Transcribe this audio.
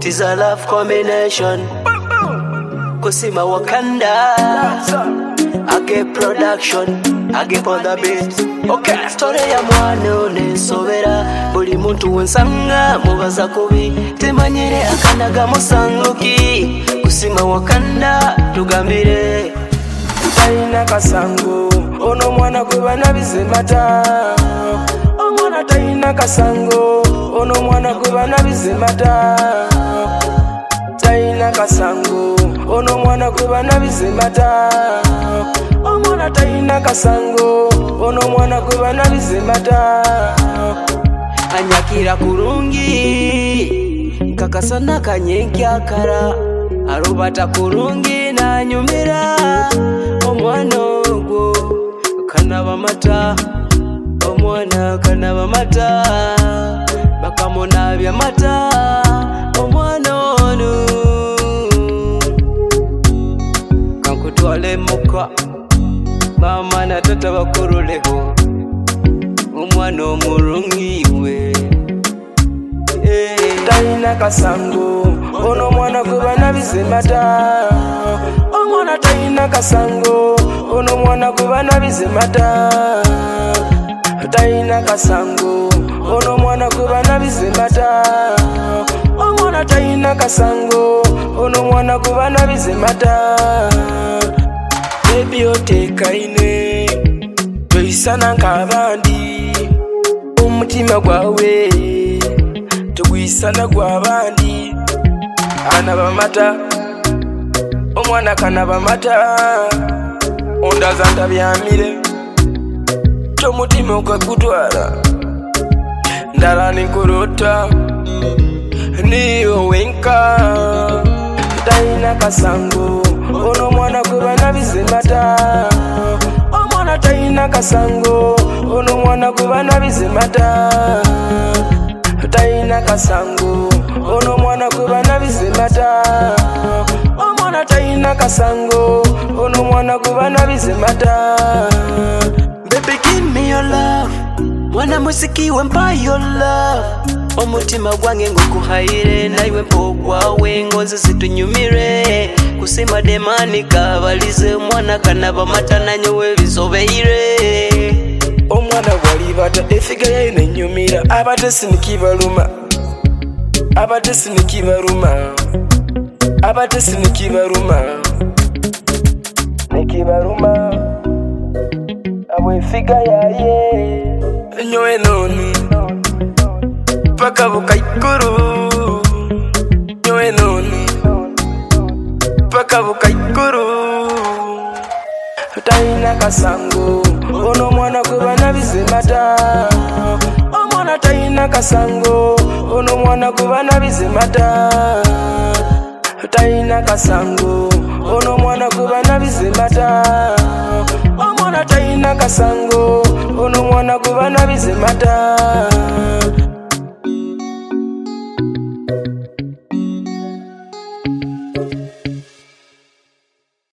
tis a love combination. Kusima Wakanda, I get production, I get on the beat. Okay, story ya mwana onesovera buli muntu wensanga mubaza kubi temanyire akanaga musanguki. Kusima Wakanda tugambire taina kasango ono mwana kwebana bizemata. Omwana taina kasango ono mwana kwebana bizemata. Taina kasango ono mwana kwebana bizemata. Omwana taina kasango ono mwana kwebana bizemata. anyakira kurungi kakasana kanyenkyakara arubata kurungi na nyumira omwana ogwo kanaba mata. Omwana kanaba mata bakamunabya mata omwana onu kankutwale muka mama na tata bakuruleho omwana omurungi we. Taina kasango ono mwana kwebana bizemata. Omwana taina kasango ono mwana kwebana bizemata. Taina kasango ono mwana kwebana bizemata. Omwana taina kasango ono mwana kwebana bizemata. Baby otekaine toisana nk'abandi omutima gwawe tugwisana gw'abandi. Anaba mata omwana kanaba mata ondaza ntabyamire tomutima okagutwala ndala ninkurota niyo wenka. Taina kasango ono mwana kwebana bizemata. Omwana taina kasango ono mwana kwebana bizemata. Taina kasango ono mwana kwebana bizemata. Omwana taina kasango ono mwana kwebana bizemata. Baby give me your love, mwana musiki wempa your love. Omutima gwange ngukuhaire naiwe mpogwawe ngonzi zitunyumire. Kusima demani kabalize mwana kanaba mata nanyowe bizobeire. Omwana bwalibata efiga yaye nenyumira abate sinikibaluma. Abate sinikibaluma. Abate sinikibaluma. Nikibaluma abwe figa yaye nyowe nonu paka bukaikuru. Nyowe nonu paka bukaikuru. Taina kasango ono mwana kwebana bizemata. Omwana taina kasango ono mwana kwebana bizemata. Taina kasango ono mwana kwebana bizemata. Omwana taina kasango ono mwana kwebana bizemata.